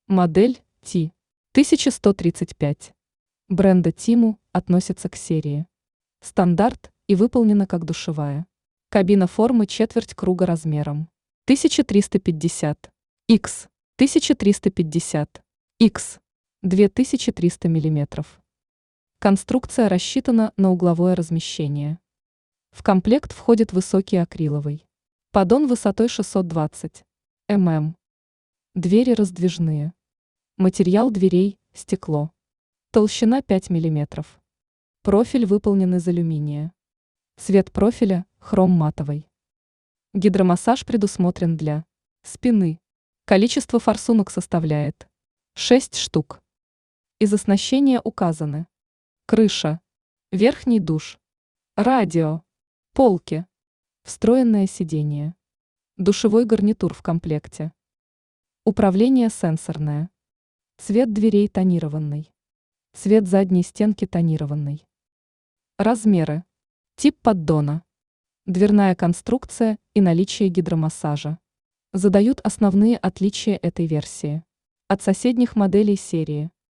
Модель T1135 бренда Temu относится к серии стандарт и выполнена как душевая. Кабина формы четверть круга размером 1350 x 1350 x 2300 мм. Конструкция рассчитана на угловое размещение. В комплект входит высокий акриловый поддон высотой 620 мм. Двери раздвижные. Материал дверей – стекло. Толщина 5 мм. Профиль выполнен из алюминия. Цвет профиля – хром-матовый. Гидромассаж предусмотрен для спины. Количество форсунок составляет 6 штук. Из оснащения указаны: крыша, верхний душ, радио, полки, встроенное сиденье, душевой гарнитур в комплекте. Управление сенсорное. Цвет дверей тонированный. Цвет задней стенки тонированный. Размеры. Тип поддона. Дверная конструкция и наличие гидромассажа задают основные отличия этой версии от соседних моделей серии.